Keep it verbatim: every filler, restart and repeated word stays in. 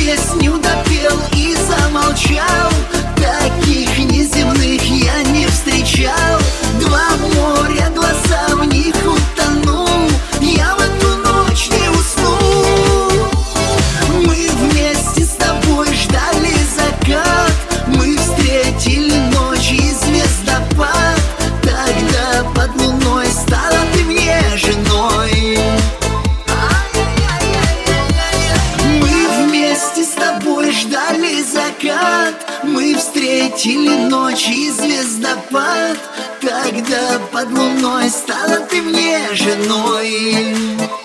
песню допел и замолчал. Таких неземных я не встречал. Два моря, глаза в них утонул. Я в эту ночь не усну. Мы вместе с тобой ждали закат. Мы встретили ночь и звездопад. Тогда под луной стала ты мне женой. Мы вместе с тобой ждали закат. Мы встретили ночь и звездопад. Тогда под луной стала ты мне женой.